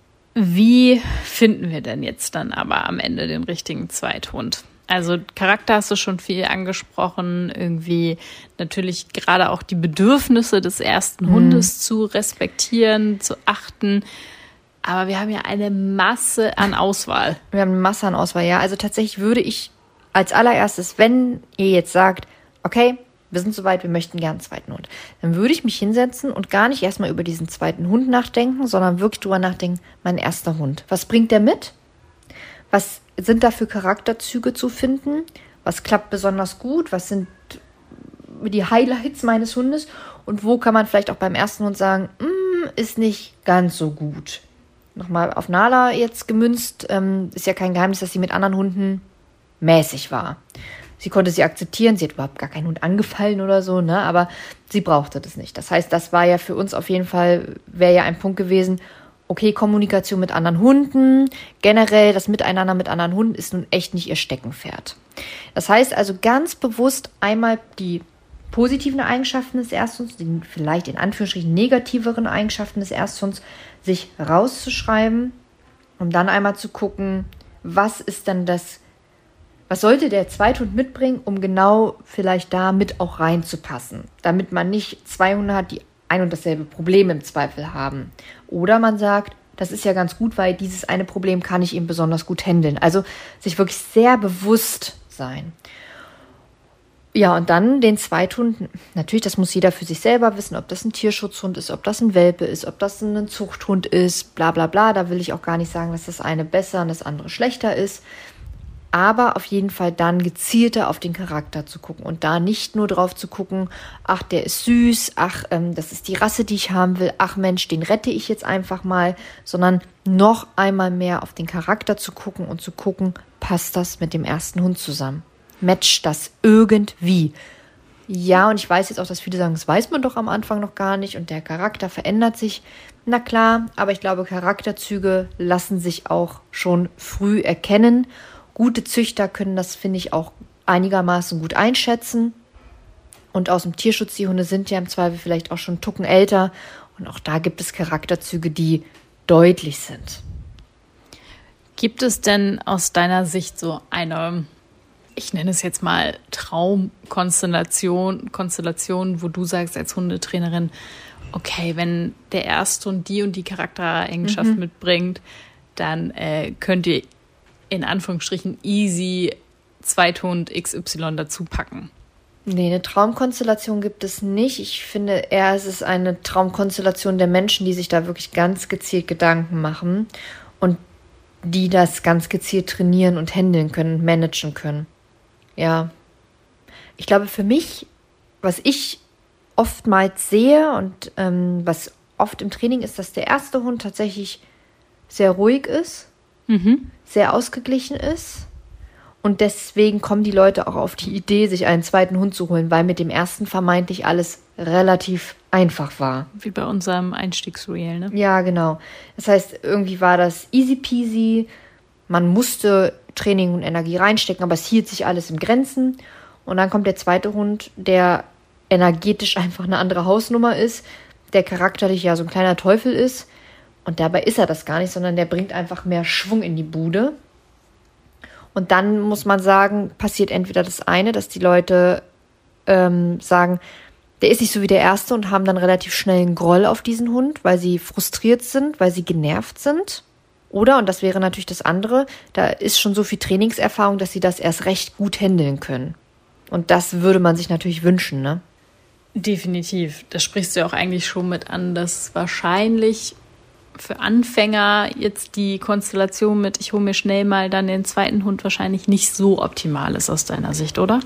Wie finden wir denn jetzt dann aber am Ende den richtigen Zweithund? Also Charakter hast du schon viel angesprochen, irgendwie natürlich gerade auch die Bedürfnisse des ersten Hundes zu respektieren, zu achten. Aber wir haben ja eine Masse an Auswahl. Wir haben eine Masse an Auswahl, ja. Also tatsächlich würde ich als allererstes, wenn ihr jetzt sagt, okay, wir sind soweit, wir möchten gerne einen zweiten Hund, dann würde ich mich hinsetzen und gar nicht erstmal über diesen zweiten Hund nachdenken, sondern wirklich drüber nachdenken, mein erster Hund. Was bringt der mit? Was sind da für Charakterzüge zu finden? Was klappt besonders gut? Was sind die Highlights meines Hundes? Und wo kann man vielleicht auch beim ersten Hund sagen, ist nicht ganz so gut? Nochmal auf Nala jetzt gemünzt, ist ja kein Geheimnis, dass sie mit anderen Hunden mäßig war. Sie konnte sie akzeptieren, sie hat überhaupt gar keinen Hund angefallen oder so, ne? Aber sie brauchte das nicht. Das heißt, das war ja für uns auf jeden Fall, wäre ja ein Punkt gewesen, okay, Kommunikation mit anderen Hunden, generell das Miteinander mit anderen Hunden ist nun echt nicht ihr Steckenpferd. Das heißt also ganz bewusst einmal die positiven Eigenschaften des Ersthunds, die vielleicht in Anführungsstrichen negativeren Eigenschaften des Ersthunds, sich rauszuschreiben, um dann einmal zu gucken, was sollte der Zweithund mitbringen, um genau vielleicht da mit auch reinzupassen, damit man nicht 2 Hunde hat, die ein und dasselbe Problem im Zweifel haben. Oder man sagt, das ist ja ganz gut, weil dieses eine Problem kann ich eben besonders gut handeln. Also sich wirklich sehr bewusst sein. Ja, und dann den Zweithund, natürlich, das muss jeder für sich selber wissen, ob das ein Tierschutzhund ist, ob das ein Welpe ist, ob das ein Zuchthund ist, bla bla bla. Da will ich auch gar nicht sagen, dass das eine besser und das andere schlechter ist. Aber auf jeden Fall dann gezielter auf den Charakter zu gucken und da nicht nur drauf zu gucken, ach, der ist süß, ach, das ist die Rasse, die ich haben will, ach Mensch, den rette ich jetzt einfach mal, sondern noch einmal mehr auf den Charakter zu gucken und zu gucken, passt das mit dem ersten Hund zusammen? Matcht das irgendwie? Ja, und ich weiß jetzt auch, dass viele sagen, das weiß man doch am Anfang noch gar nicht und der Charakter verändert sich. Na klar, aber ich glaube, Charakterzüge lassen sich auch schon früh erkennen. Gute Züchter können das, finde ich, auch einigermaßen gut einschätzen. Und aus dem Tierschutz, die Hunde sind ja im Zweifel vielleicht auch schon einen Tucken älter. Und auch da gibt es Charakterzüge, die deutlich sind. Gibt es denn aus deiner Sicht so eine, ich nenne es jetzt mal Traumkonstellation, wo du sagst als Hundetrainerin, okay, wenn der Ersthund die und die Charaktereigenschaft mitbringt, dann könnt ihr in Anführungsstrichen easy Zweithund XY dazu packen? Nee, eine Traumkonstellation gibt es nicht. Ich finde eher, es ist eine Traumkonstellation der Menschen, die sich da wirklich ganz gezielt Gedanken machen und die das ganz gezielt trainieren und handeln können, managen können. Ja. Ich glaube, für mich, was ich oftmals sehe und was oft im Training ist, dass der erste Hund tatsächlich sehr ruhig ist, sehr ausgeglichen ist. Und deswegen kommen die Leute auch auf die Idee, sich einen zweiten Hund zu holen, weil mit dem ersten vermeintlich alles relativ einfach war. Wie bei unserem Einstiegsreel, ne? Ja, genau. Das heißt, irgendwie war das easy peasy. Man musste Training und Energie reinstecken, aber es hielt sich alles in Grenzen. Und dann kommt der zweite Hund, der energetisch einfach eine andere Hausnummer ist, der charakterlich ja so ein kleiner Teufel ist. Und dabei ist er das gar nicht, sondern der bringt einfach mehr Schwung in die Bude. Und dann muss man sagen, passiert entweder das eine, dass die Leute sagen, der ist nicht so wie der erste und haben dann relativ schnell einen Groll auf diesen Hund, weil sie frustriert sind, weil sie genervt sind. Oder, und das wäre natürlich das andere, da ist schon so viel Trainingserfahrung, dass sie das erst recht gut handeln können. Und das würde man sich natürlich wünschen, ne? Definitiv. Das sprichst du ja auch eigentlich schon mit an, dass wahrscheinlich für Anfänger jetzt die Konstellation mit ich hole mir schnell mal dann den zweiten Hund wahrscheinlich nicht so optimal ist aus deiner Sicht, oder?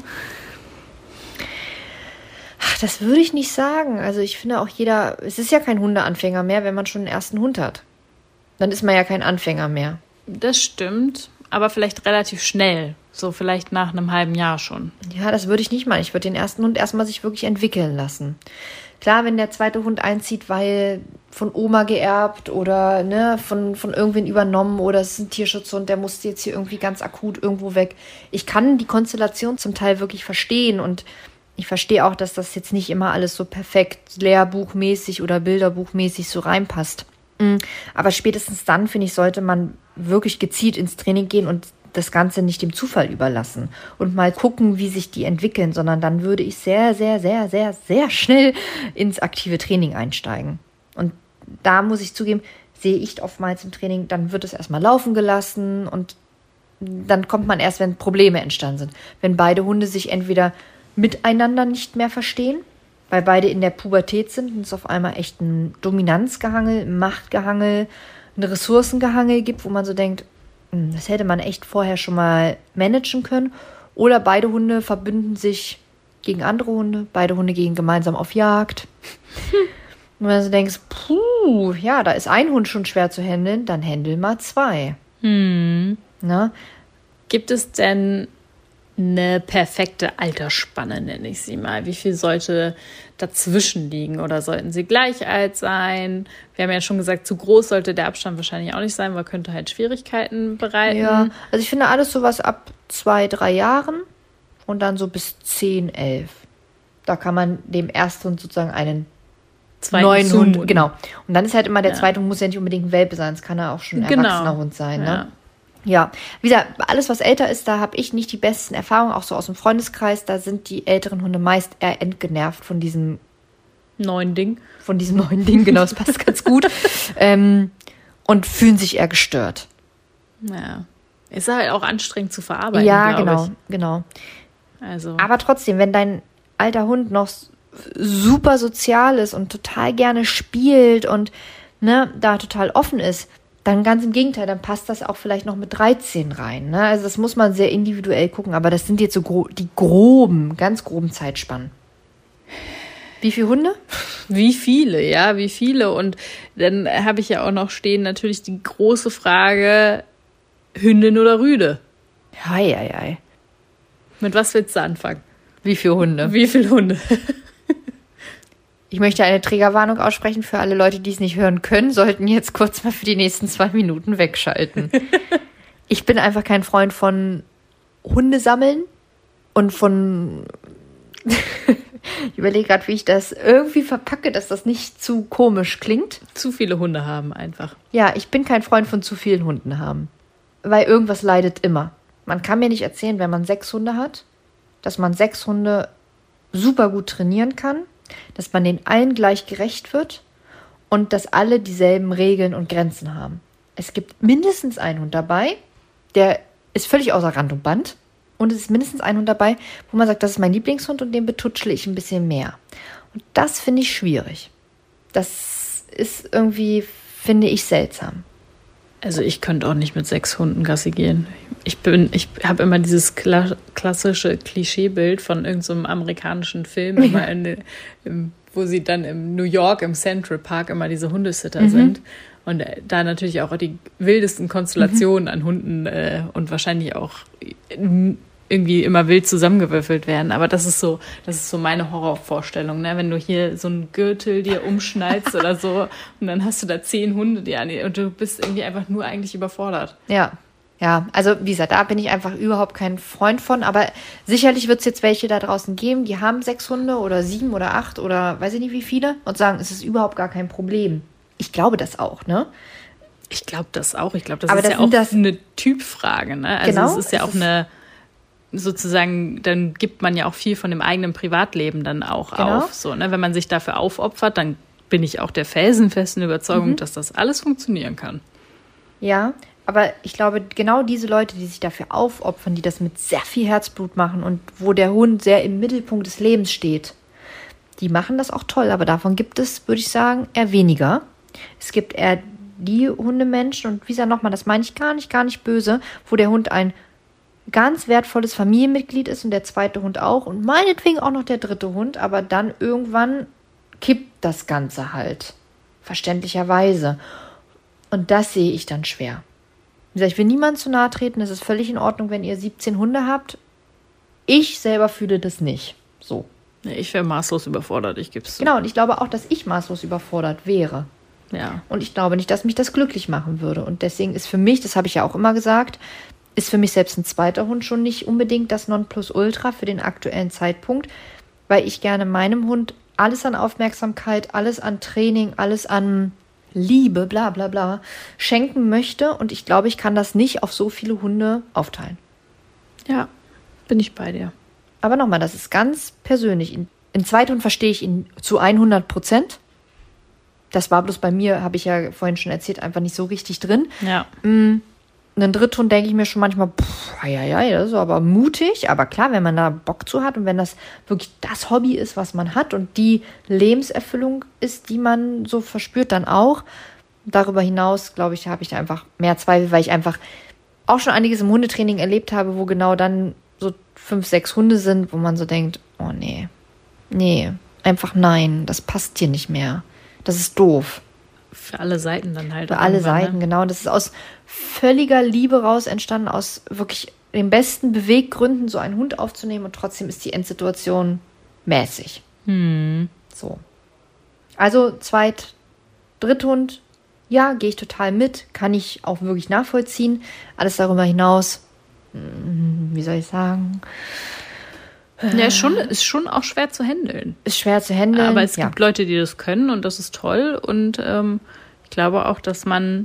Ach, das würde ich nicht sagen. Also ich finde auch es ist ja kein Hundeanfänger mehr, wenn man schon den ersten Hund hat. Dann ist man ja kein Anfänger mehr. Das stimmt, aber vielleicht relativ schnell. So vielleicht nach einem halben Jahr schon. Ja, das würde ich nicht machen. Ich würde den ersten Hund erstmal sich wirklich entwickeln lassen. Klar, wenn der zweite Hund einzieht, weil von Oma geerbt oder von irgendwen übernommen oder es ist ein Tierschutzhund, der musste jetzt hier irgendwie ganz akut irgendwo weg. Ich kann die Konstellation zum Teil wirklich verstehen und ich verstehe auch, dass das jetzt nicht immer alles so perfekt lehrbuchmäßig oder bilderbuchmäßig so reinpasst. Aber spätestens dann, finde ich, sollte man wirklich gezielt ins Training gehen und das Ganze nicht dem Zufall überlassen und mal gucken, wie sich die entwickeln, sondern dann würde ich sehr, sehr, sehr, sehr, sehr schnell ins aktive Training einsteigen. Und da muss ich zugeben, sehe ich oftmals im Training, dann wird es erstmal laufen gelassen und dann kommt man erst, wenn Probleme entstanden sind. Wenn beide Hunde sich entweder miteinander nicht mehr verstehen, weil beide in der Pubertät sind und es auf einmal echt ein Dominanzgehangel, ein Machtgehangel, ein Ressourcengehangel gibt, wo man so denkt, das hätte man echt vorher schon mal managen können. Oder beide Hunde verbünden sich gegen andere Hunde, beide Hunde gehen gemeinsam auf Jagd. Und wenn du denkst, ja, da ist ein Hund schon schwer zu handeln, dann handel mal 2. Na? Gibt es denn eine perfekte Altersspanne, nenne ich sie mal? Wie viel sollte dazwischen liegen oder sollten sie gleich alt sein? Wir haben ja schon gesagt, zu groß sollte der Abstand wahrscheinlich auch nicht sein, weil könnte halt Schwierigkeiten bereiten. Ja, also ich finde alles sowas ab 2-3 Jahren und dann so bis 10-11. Da kann man dem Ersten sozusagen einen neuen Hund, genau. Und dann ist halt immer der zweite Hund, muss ja nicht unbedingt ein Welpe sein, es kann ja auch schon ein erwachsener Hund sein, ne? Ja, wie gesagt, alles, was älter ist, da habe ich nicht die besten Erfahrungen, auch so aus dem Freundeskreis. Da sind die älteren Hunde meist eher entgenervt von diesem neuen Ding. Von diesem neuen Ding, genau, das passt ganz gut. Und fühlen sich eher gestört. Ja, ist halt auch anstrengend zu verarbeiten, ja, genau. Also. Aber trotzdem, wenn dein alter Hund noch super sozial ist und total gerne spielt und da total offen ist, dann ganz im Gegenteil, dann passt das auch vielleicht noch mit 13 rein. Ne? Also das muss man sehr individuell gucken, aber das sind jetzt so die ganz groben Zeitspannen. Wie viele Hunde? Wie viele? Und dann habe ich ja auch noch stehen natürlich die große Frage, Hündin oder Rüde? Hei. Mit was willst du anfangen? Wie viele Hunde? Ich möchte eine Trägerwarnung aussprechen für alle Leute, die es nicht hören können, sollten jetzt kurz mal für die nächsten 2 Minuten wegschalten. Ich bin einfach kein Freund von Hundesammeln und von ich überlege gerade, wie ich das irgendwie verpacke, dass das nicht zu komisch klingt. Zu viele Hunde haben einfach. Ja, ich bin kein Freund von zu vielen Hunden haben, weil irgendwas leidet immer. Man kann mir nicht erzählen, wenn man 6 Hunde hat, dass man 6 Hunde super gut trainieren kann, dass man den allen gleich gerecht wird und dass alle dieselben Regeln und Grenzen haben. Es gibt mindestens einen Hund dabei, der ist völlig außer Rand und Band und es ist mindestens ein Hund dabei, wo man sagt, das ist mein Lieblingshund und den betutschle ich ein bisschen mehr. Und das finde ich schwierig. Das ist irgendwie, finde ich, seltsam. Also ich könnte auch nicht mit 6 Hunden Gassi gehen. Ich habe immer dieses klassische Klischeebild von irgendeinem amerikanischen Film, immer wo sie dann in New York im Central Park immer diese Hundesitter sind. Und da natürlich auch die wildesten Konstellationen an Hunden und wahrscheinlich auch irgendwie immer wild zusammengewürfelt werden. Aber das ist so meine Horrorvorstellung, ne? Wenn du hier so einen Gürtel dir umschnallst oder so und dann hast du da 10 Hunde und du bist irgendwie einfach nur eigentlich überfordert. Ja, also wie gesagt, da bin ich einfach überhaupt kein Freund von, aber sicherlich wird es jetzt welche da draußen geben, die haben 6 Hunde oder 7 oder 8 oder weiß ich nicht wie viele und sagen, es ist überhaupt gar kein Problem. Ich glaube das auch, ne? Ich glaube das auch. Ich glaube, das aber ist ja auch eine Typfrage, ne? Also genau, es ist ja auch sozusagen, dann gibt man ja auch viel von dem eigenen Privatleben dann auch auf. So, ne? Wenn man sich dafür aufopfert, dann bin ich auch der felsenfesten Überzeugung, dass das alles funktionieren kann. Ja, aber ich glaube, genau diese Leute, die sich dafür aufopfern, die das mit sehr viel Herzblut machen und wo der Hund sehr im Mittelpunkt des Lebens steht, Die machen das auch toll, aber davon gibt es, würde ich sagen, eher weniger. Es gibt eher die Hundemenschen, und wie gesagt nochmal, das meine ich gar nicht böse, wo der Hund ein ganz wertvolles Familienmitglied ist und der zweite Hund auch und meinetwegen auch noch der dritte Hund, aber dann irgendwann kippt das Ganze halt. Verständlicherweise. Und das sehe ich dann schwer. Wie gesagt, ich will niemandem zu nahe treten, es ist völlig in Ordnung, wenn ihr 17 Hunde habt. Ich selber fühle das nicht. So. Nee, ich wäre maßlos überfordert, ich gebe es zu. Genau, und ich glaube auch, dass ich maßlos überfordert wäre. Ja. Und ich glaube nicht, dass mich das glücklich machen würde. Und deswegen ist für mich, das habe ich ja auch immer gesagt, ist für mich selbst ein zweiter Hund schon nicht unbedingt das Nonplusultra für den aktuellen Zeitpunkt, weil ich gerne meinem Hund alles an Aufmerksamkeit, alles an Training, alles an Liebe, bla bla bla, schenken möchte. Und ich glaube, ich kann das nicht auf so viele Hunde aufteilen. Ja, bin ich bei dir. Aber nochmal, das ist ganz persönlich. In Zweithund verstehe ich ihn zu 100%. Das war bloß bei mir, habe ich ja vorhin schon erzählt, einfach nicht so richtig drin. Ja. Einen Dritthund denke ich mir schon manchmal, das ist aber mutig. Aber klar, wenn man da Bock zu hat und wenn das wirklich das Hobby ist, was man hat und die Lebenserfüllung ist, die man so verspürt, dann auch. Darüber hinaus, glaube ich, habe ich da einfach mehr Zweifel, weil ich einfach auch schon einiges im Hundetraining erlebt habe, wo genau dann so 5, 6 Hunde sind, wo man so denkt, oh nee, einfach nein, das passt hier nicht mehr. Das ist doof. Für alle Seiten dann halt. Für alle Seiten, genau. Das ist aus völliger Liebe raus entstanden, aus wirklich den besten Beweggründen, so einen Hund aufzunehmen, und trotzdem ist die Endsituation mäßig. So. Also Dritthund, ja, gehe ich total mit, kann ich auch wirklich nachvollziehen. Alles darüber hinaus, wie soll ich sagen? Ja, ist schon auch schwer zu handeln. Ist schwer zu handeln. Aber es gibt Leute, die das können, und das ist toll. Und ich glaube auch, dass manchmal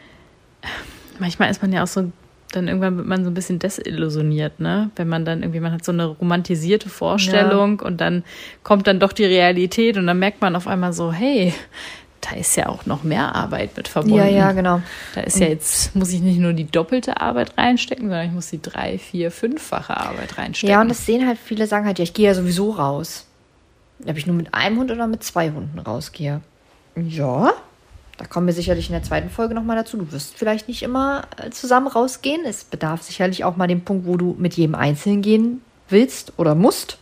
ist man ja auch so, dann irgendwann wird man so ein bisschen desillusioniert, ne? Wenn man dann irgendwie, man hat so eine romantisierte Vorstellung und dann kommt dann doch die Realität und dann merkt man auf einmal so, hey, da ist ja auch noch mehr Arbeit mit verbunden. Ja, genau. Da ist ja jetzt, muss ich nicht nur die doppelte Arbeit reinstecken, sondern ich muss die 3-, 4-, 5-fache Arbeit reinstecken. Ja, und das sehen halt viele, sagen halt, ja, ich gehe ja sowieso raus. Ob ich nur mit einem Hund oder mit 2 Hunden rausgehe. Ja, da kommen wir sicherlich in der zweiten Folge nochmal dazu. Du wirst vielleicht nicht immer zusammen rausgehen. Es bedarf sicherlich auch mal den Punkt, wo du mit jedem Einzelnen gehen willst oder musst.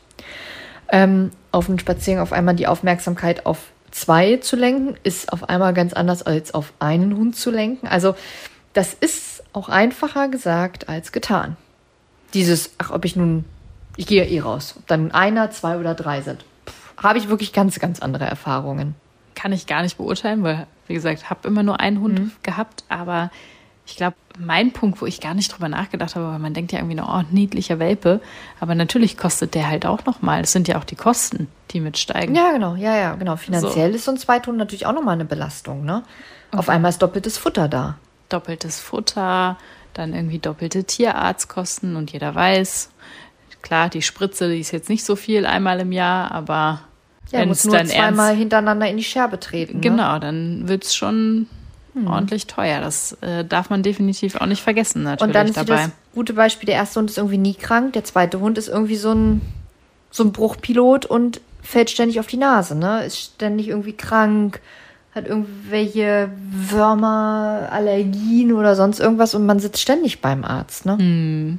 Auf einen Spaziergang auf einmal die Aufmerksamkeit auf 2 zu lenken, ist auf einmal ganz anders als auf einen Hund zu lenken. Also das ist auch einfacher gesagt als getan. Dieses, ich gehe ja eh raus. Ob dann 1, 2 oder 3 sind. Habe ich wirklich ganz, ganz andere Erfahrungen. Kann ich gar nicht beurteilen, weil, wie gesagt, habe immer nur einen Hund gehabt. Aber ich glaube, mein Punkt, wo ich gar nicht drüber nachgedacht habe, weil man denkt ja irgendwie noch, oh, niedlicher Welpe. Aber natürlich kostet der halt auch nochmal. Das sind ja auch die Kosten, die mitsteigen. Ja, genau. Finanziell ist so ein Zweithund natürlich auch nochmal eine Belastung, ne? Auf einmal ist doppeltes Futter da. Doppeltes Futter, dann irgendwie doppelte Tierarztkosten, und jeder weiß, klar, die Spritze, die ist jetzt nicht so viel einmal im Jahr, aber wenn muss es nur dann zweimal hintereinander in die Scherbe treten. Genau, dann wird es schon ordentlich teuer. Das darf man definitiv auch nicht vergessen, natürlich. Und dann ist dabei. das gute Beispiel, der erste Hund ist irgendwie nie krank, der zweite Hund ist irgendwie so ein Bruchpilot und fällt ständig auf die Nase, ne? Ist ständig irgendwie krank, hat irgendwelche Würmer, Allergien oder sonst irgendwas, und man sitzt ständig beim Arzt, ne?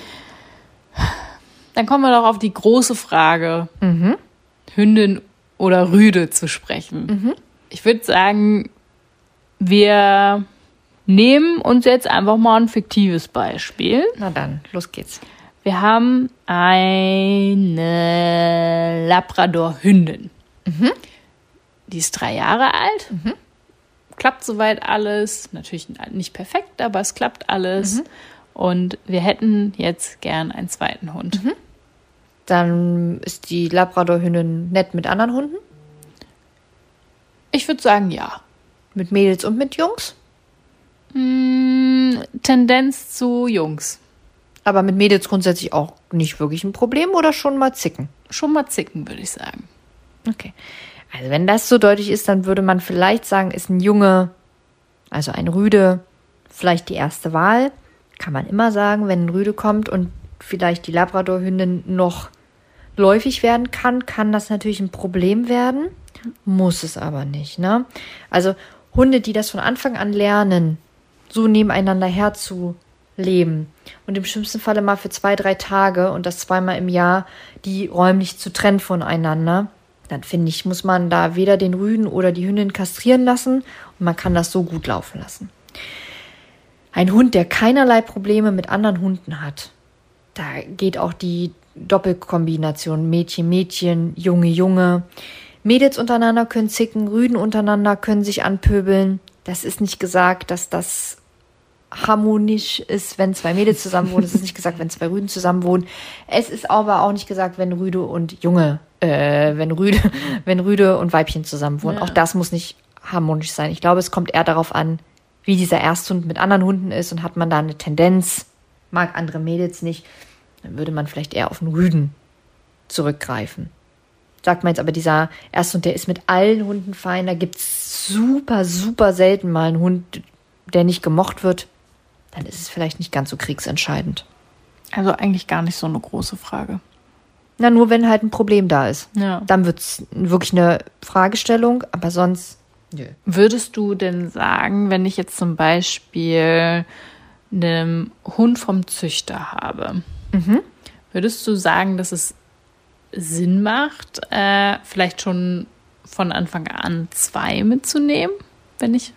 Dann kommen wir doch auf die große Frage, Hündin oder Rüde zu sprechen. Ich würde sagen, wir nehmen uns jetzt einfach mal ein fiktives Beispiel. Na dann, los geht's. Wir haben eine Labrador-Hündin. Die ist 3 Jahre alt. Klappt soweit alles. Natürlich nicht perfekt, aber es klappt alles. Und wir hätten jetzt gern einen zweiten Hund. Dann ist die Labrador-Hündin nett mit anderen Hunden? Ich würde sagen, ja. Mit Mädels und mit Jungs? Tendenz zu Jungs. Aber mit Mädels grundsätzlich auch nicht wirklich ein Problem oder schon mal zicken? Schon mal zicken, würde ich sagen. Okay. Also wenn das so deutlich ist, dann würde man vielleicht sagen, ist ein Junge, also ein Rüde, vielleicht die erste Wahl. Kann man immer sagen, wenn ein Rüde kommt und vielleicht die Labrador-Hündin noch läufig werden kann das natürlich ein Problem werden, muss es aber nicht, ne? Also Hunde, die das von Anfang an lernen, so nebeneinander herzuleben und im schlimmsten Falle mal für 2-3 Tage und das 2-mal im Jahr, die räumlich zu trennen voneinander, dann finde ich, muss man da weder den Rüden oder die Hündin kastrieren lassen und man kann das so gut laufen lassen. Ein Hund, der keinerlei Probleme mit anderen Hunden hat, da geht auch die Doppelkombination Mädchen, Junge. Mädels untereinander können zicken, Rüden untereinander können sich anpöbeln. Das ist nicht gesagt, dass das harmonisch ist, wenn 2 Mädels zusammen wohnen. Es ist nicht gesagt, wenn 2 Rüden zusammen wohnen. Es ist aber auch nicht gesagt, wenn Rüde und wenn Rüde und Weibchen zusammen wohnen. Ja. Auch das muss nicht harmonisch sein. Ich glaube, es kommt eher darauf an, wie dieser Ersthund mit anderen Hunden ist und hat man da eine Tendenz, mag andere Mädels nicht, dann würde man vielleicht eher auf einen Rüden zurückgreifen. Sagt man jetzt aber, dieser Ersthund, der ist mit allen Hunden fein, da gibt es super, super selten mal einen Hund, der nicht gemocht wird, dann ist es vielleicht nicht ganz so kriegsentscheidend. Also eigentlich gar nicht so eine große Frage. Na, nur wenn halt ein Problem da ist. Ja. Dann wird es wirklich eine Fragestellung, aber sonst, nö. Würdest du denn sagen, wenn ich jetzt zum Beispiel einen Hund vom Züchter habe, würdest du sagen, dass es Sinn macht, vielleicht schon von Anfang an 2 mitzunehmen, wenn ich...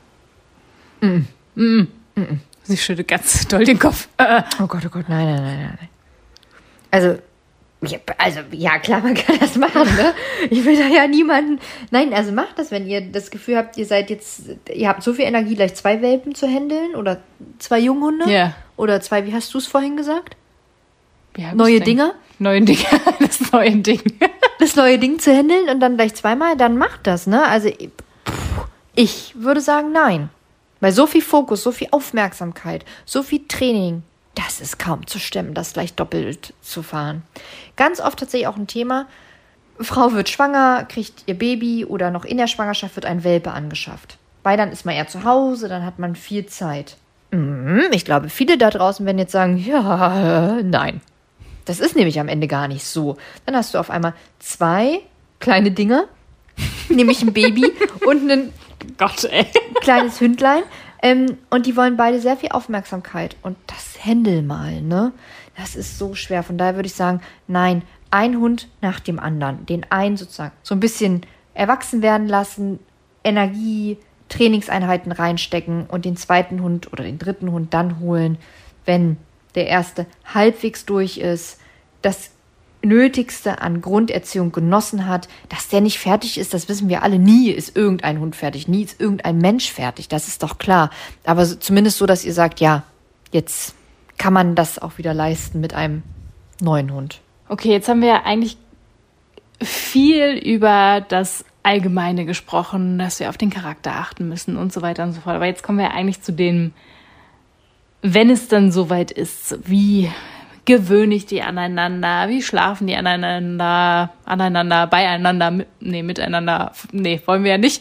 Sie schüttelt ganz doll den Kopf. Oh Gott, nein. Also ja, klar, man kann das machen, ne? Ich will da ja niemanden... Nein, also macht das, wenn ihr das Gefühl habt, ihr habt so viel Energie, gleich 2 Welpen zu handeln oder 2 Junghunde. Ja. Oder 2, wie hast du es vorhin gesagt? Neue Dinger? Neue Dinge, das neue Ding. Das neue Ding zu handeln und dann gleich 2-mal, dann macht das, ne? Also ich würde sagen, nein. Weil so viel Fokus, so viel Aufmerksamkeit, so viel Training, das ist kaum zu stemmen, das gleich doppelt zu fahren. Ganz oft tatsächlich auch ein Thema, Frau wird schwanger, kriegt ihr Baby oder noch in der Schwangerschaft wird ein Welpe angeschafft. Weil dann ist man eher zu Hause, dann hat man viel Zeit. Ich glaube, viele da draußen werden jetzt sagen, ja, nein. Das ist nämlich am Ende gar nicht so. Dann hast du auf einmal 2 kleine Dinge, nämlich ein Baby und ein kleines Hündlein. Und die wollen beide sehr viel Aufmerksamkeit. Und das Händel mal, ne? Das ist so schwer. Von daher würde ich sagen, nein, ein Hund nach dem anderen. Den einen sozusagen so ein bisschen erwachsen werden lassen, Energie, Trainingseinheiten reinstecken und den zweiten Hund oder den dritten Hund dann holen, wenn der erste halbwegs durch ist, das Nötigste an Grunderziehung genossen hat, dass der nicht fertig ist, das wissen wir alle. Nie ist irgendein Hund fertig, nie ist irgendein Mensch fertig, das ist doch klar. Aber zumindest so, dass ihr sagt, ja, jetzt kann man das auch wieder leisten mit einem neuen Hund. Okay, jetzt haben wir ja eigentlich viel über das Allgemeine gesprochen, dass wir auf den Charakter achten müssen und so weiter und so fort. Aber jetzt kommen wir ja eigentlich zu dem, wenn es dann soweit ist, wie gewöhne ich die aneinander, wie schlafen die aneinander, beieinander, miteinander, wollen wir ja nicht.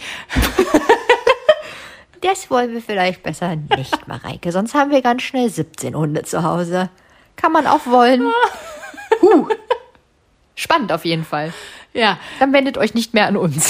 Das wollen wir vielleicht besser nicht, Mareike, sonst haben wir ganz schnell 17 Hunde zu Hause. Kann man auch wollen. Spannend auf jeden Fall. Ja. Dann wendet euch nicht mehr an uns.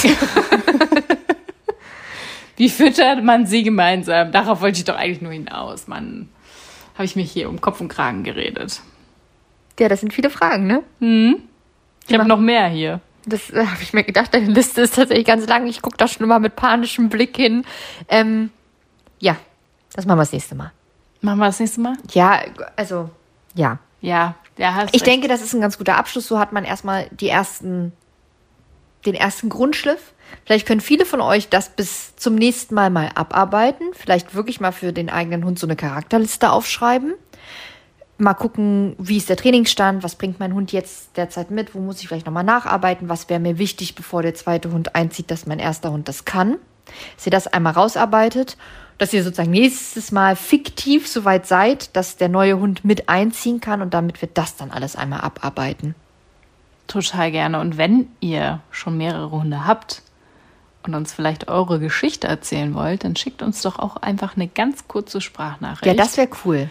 Wie füttert man sie gemeinsam? Darauf wollte ich doch eigentlich nur hinaus. Mann, habe ich mich hier um Kopf und Kragen geredet. Ja, das sind viele Fragen, ne? Ich habe noch mehr hier. Das habe ich mir gedacht, deine Liste ist tatsächlich ganz lang. Ich gucke da schon immer mit panischem Blick hin. Ja, das machen wir das nächste Mal. Machen wir das nächste Mal? Ja, also, ja. Ja, hast Ich denke, das ist ein ganz guter Abschluss. So hat man erstmal den ersten Grundschliff. Vielleicht können viele von euch das bis zum nächsten Mal abarbeiten. Vielleicht wirklich mal für den eigenen Hund so eine Charakterliste aufschreiben. Mal gucken, wie ist der Trainingsstand, was bringt mein Hund jetzt derzeit mit, wo muss ich vielleicht nochmal nacharbeiten, was wäre mir wichtig, bevor der zweite Hund einzieht, dass mein erster Hund das kann. Dass ihr das einmal rausarbeitet, dass ihr sozusagen nächstes Mal fiktiv soweit seid, dass der neue Hund mit einziehen kann und damit wir das dann alles einmal abarbeiten. Total gerne. Und wenn ihr schon mehrere Hunde habt und uns vielleicht eure Geschichte erzählen wollt, dann schickt uns doch auch einfach eine ganz kurze Sprachnachricht. Ja, das wäre cool.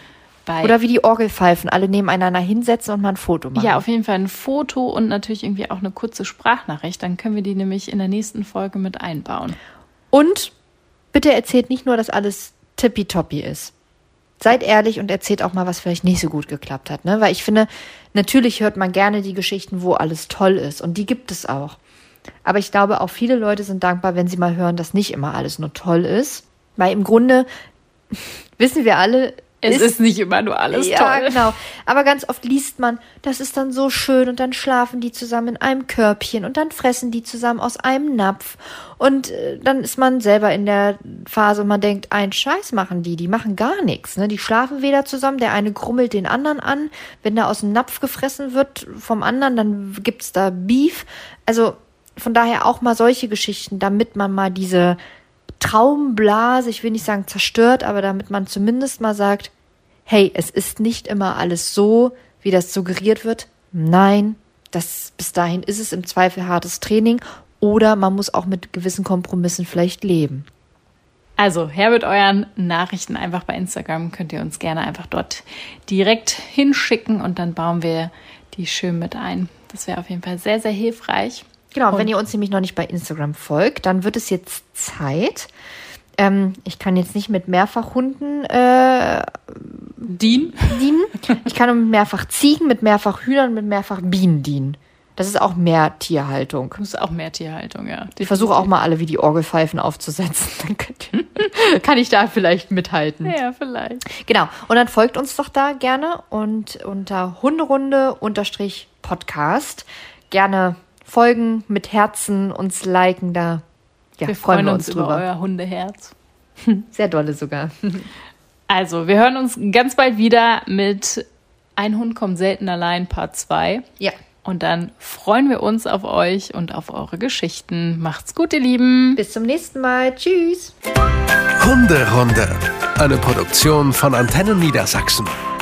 Oder wie die Orgelpfeifen, alle nebeneinander hinsetzen und mal ein Foto machen. Ja, auf jeden Fall ein Foto und natürlich irgendwie auch eine kurze Sprachnachricht. Dann können wir die nämlich in der nächsten Folge mit einbauen. Und bitte erzählt nicht nur, dass alles tippitoppi ist. Seid ehrlich und erzählt auch mal, was vielleicht nicht so gut geklappt hat. Ne? Weil ich finde, natürlich hört man gerne die Geschichten, wo alles toll ist. Und die gibt es auch. Aber ich glaube, auch viele Leute sind dankbar, wenn sie mal hören, dass nicht immer alles nur toll ist. Weil im Grunde wissen wir alle, es ist nicht immer nur alles toll. Ja, genau. Aber ganz oft liest man, das ist dann so schön und dann schlafen die zusammen in einem Körbchen und dann fressen die zusammen aus einem Napf und dann ist man selber in der Phase und man denkt, einen Scheiß machen die machen gar nichts. Ne? Die schlafen weder zusammen, der eine krummelt den anderen an. Wenn da aus dem Napf gefressen wird vom anderen, dann gibt's da Beef. Also von daher auch mal solche Geschichten, damit man mal diese Traumblase, ich will nicht sagen zerstört, aber damit man zumindest mal sagt, hey, es ist nicht immer alles so, wie das suggeriert wird. Nein, bis dahin ist es im Zweifel hartes Training oder man muss auch mit gewissen Kompromissen vielleicht leben. Also her mit euren Nachrichten einfach bei Instagram, könnt ihr uns gerne einfach dort direkt hinschicken und dann bauen wir die schön mit ein. Das wäre auf jeden Fall sehr, sehr hilfreich. Genau, und wenn ihr uns nämlich noch nicht bei Instagram folgt, dann wird es jetzt Zeit. Ich kann jetzt nicht mit Mehrfachhunden dienen. Ich kann mit mehrfach Ziegen, mit mehrfach Hühnern, mit mehrfach Bienen dienen. Das ist auch mehr Tierhaltung. Das ist auch mehr Tierhaltung, ja. Ich versuche auch mal alle wie die Orgelpfeifen aufzusetzen. Dann kann ich da vielleicht mithalten. Ja, vielleicht. Genau. Und dann folgt uns doch da gerne und unter Hunderunde_Podcast gerne folgen, mit Herzen, uns liken, da wir freuen uns drüber. Über euer Hundeherz. Sehr dolle sogar. Also, wir hören uns ganz bald wieder mit Ein Hund kommt selten allein, Part 2. Ja. Und dann freuen wir uns auf euch und auf eure Geschichten. Macht's gut, ihr Lieben. Bis zum nächsten Mal. Tschüss. Hunderunde, eine Produktion von Antennen Niedersachsen.